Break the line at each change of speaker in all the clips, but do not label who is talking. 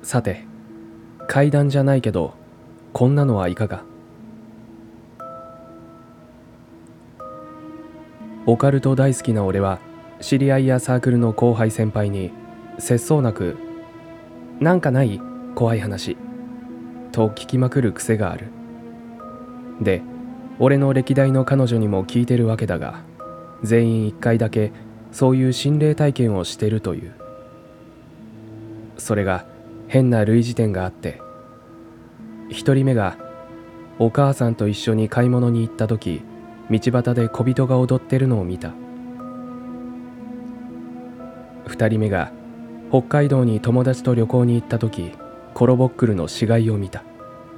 さて、怪談じゃないけど、こんなのはいかが。オカルト大好きな俺は、知り合いやサークルの後輩先輩に節操なくなんかない怖い話と聞きまくる癖がある。で、俺の歴代の彼女にも聞いてるわけだが、全員一回だけそういう心霊体験をしてるという。それが変な類似点があって、一人目がお母さんと一緒に買い物に行った時、道端で小人が踊ってるのを見た。二人目が北海道に友達と旅行に行った時、コロボックルの死骸を見た。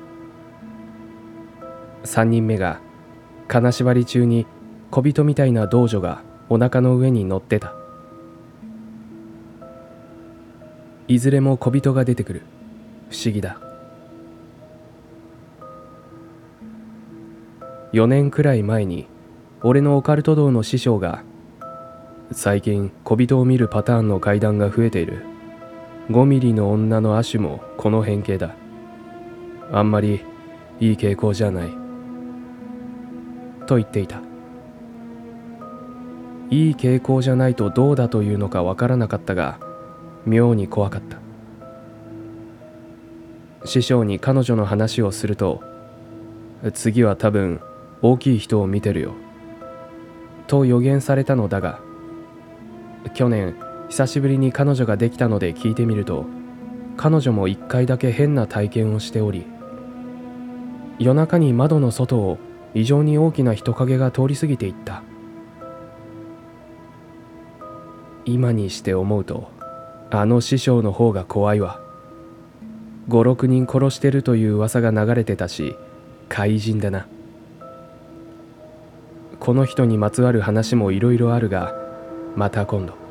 三人目が金縛り中に小人みたいな道女がお腹の上に乗ってた。いずれも小人が出てくる。不思議だ。4年くらい前に俺のオカルト道の師匠が、最近小人を見るパターンの怪談が増えている。5ミリの女の亜種もこの変形だ。あんまりいい傾向じゃないと言っていた。いい傾向じゃないとどうだというのかわからなかったが、妙に怖かった。師匠に彼女の話をすると、次は多分大きい人を見てるよと予言されたのだが、去年久しぶりに彼女ができたので聞いてみると、彼女も一回だけ変な体験をしており、夜中に窓の外を異常に大きな人影が通り過ぎていった。今にして思うと、あの師匠の方が怖いわ。5、6人殺してるという噂が流れてたし、怪人だな。この人にまつわる話もいろいろあるが、また今度。